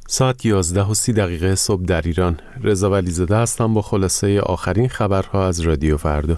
ساعت 11:30 صبح در ایران. رضا ولیزاده هستم با خلاصه آخرین خبرها از رادیو فردا.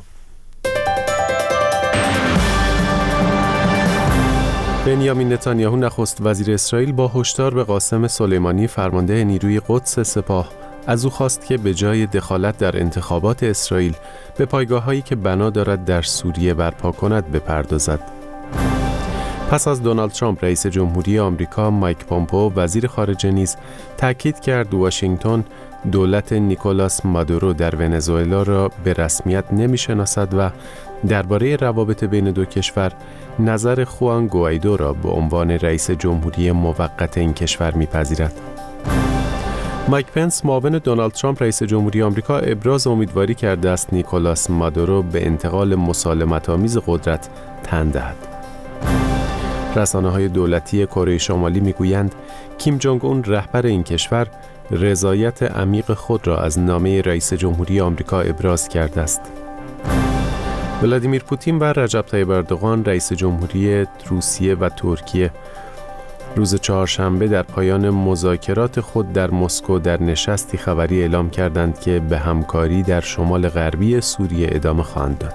بنیامین نتانیاهو نخست وزیر اسرائیل با هشدار به قاسم سلیمانی فرمانده نیروی قدس سپاه از او خواست که به جای دخالت در انتخابات اسرائیل به پایگاه‌هایی که بنا دارد در سوریه برپا کند بپردازد. پس از دونالد ترامپ رئیس جمهوری آمریکا، مایک پومپئو وزیر خارجه نیز تاکید کرد واشنگتن دولت نیکولاس مادورو در ونزوئلا را به رسمیت نمی‌شناسد و درباره روابط بین دو کشور نظر خوان گوایدو را به عنوان رئیس جمهوری موقت این کشور می‌پذیرد. مایک پنس معاون دونالد ترامپ رئیس جمهوری آمریکا ابراز امیدواری کرده است نیکولاس مادورو به انتقال مسالمت‌آمیز قدرت تن دهد. رسانه‌های دولتی کره شمالی می‌گویند کیم جونگ اون رهبر این کشور رضایت عمیق خود را از نامه رئیس جمهوری آمریکا ابراز کرده است. ولادیمیر پوتین و رجب طیب اردوغان رئیس جمهوری روسیه و ترکیه روز چهارشنبه در پایان مذاکرات خود در مسکو در نشستی خبری اعلام کردند که به همکاری در شمال غربی سوریه ادامه خواهند داد.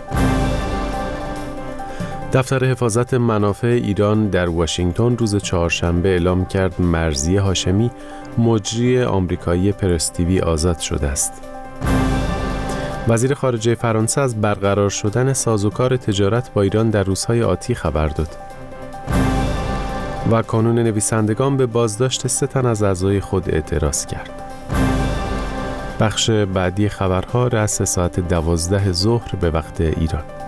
دفتر حفاظت منافع ایران در واشنگتن روز چهارشنبه اعلام کرد مرضیه هاشمی مجری آمریکایی پرس تیوی آزاد شده است. وزیر خارجه فرانسه از برقرار شدن سازوکار تجارت با ایران در روزهای آتی خبر داد. و کانون نویسندگان به بازداشت 3 تن از اعضای خود اعتراض کرد. بخش بعدی خبرها رأس ساعت 12 ظهر به وقت ایران.